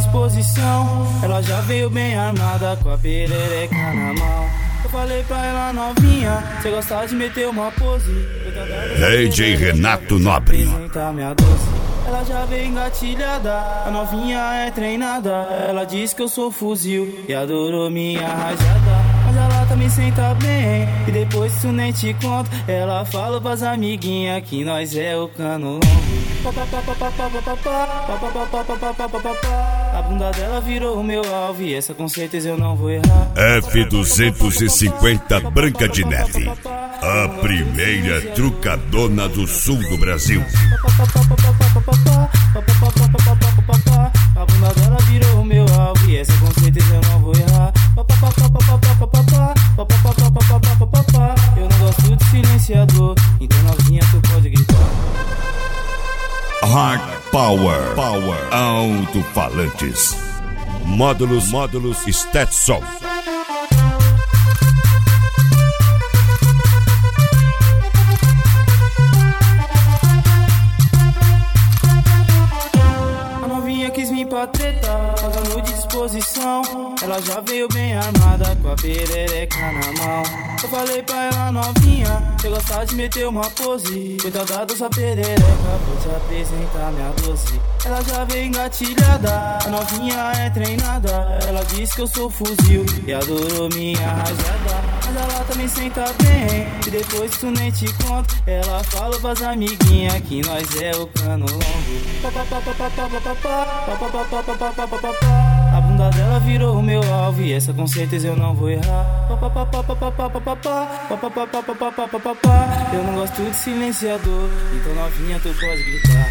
disposição. Ela já veio bem armada com a perereca na mão. Eu falei pra ela novinha, cê gosta de meter uma pose. DJ Renato Nobre. Minha doce. Ela já veio engatilhada, a novinha é treinada. Ela diz que eu sou fuzil e adorou minha rajada. Mas ela também senta bem, e depois isso nem te conto. Ela fala pras amiguinhas que nós é o cano longo. A bunda dela virou o meu alvo e essa com certeza eu não vou errar. F250 Branca de Neve, a primeira trucadona do sul do Brasil. A bunda dela virou o meu alvo e essa com certeza eu não vou errar. Eu não gosto de silenciador, então novinha tu pode gritar. Hard Power, alto-falantes, módulos Stetson. Pra treta, fazendo disposição. Ela já veio bem armada com a perereca na mão. Eu falei pra ela novinha, cê gosta de meter uma pose. Cuidado da sua perereca, vou te apresentar minha doce. Ela já veio engatilhada, a novinha é treinada. Ela diz que eu sou fuzil e adorou minha rajada. Mas ela também senta bem, e depois tu nem te conto. Ela fala pras amiguinhas que nós é o cano longo. A bunda dela virou o meu alvo e essa com certeza eu não vou errar. Eu não gosto de silenciador, então novinha tu pode gritar.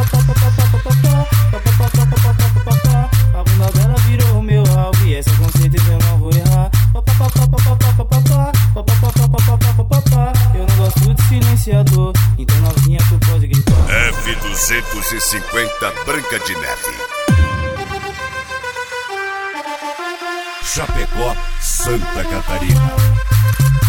A bunda dela virou o meu alvo e essa com certeza eu não vou errar. Eu não gosto de silenciador, então novinha tu pode gritar. F250 Branca de Neve, Chapecó, Santa Catarina.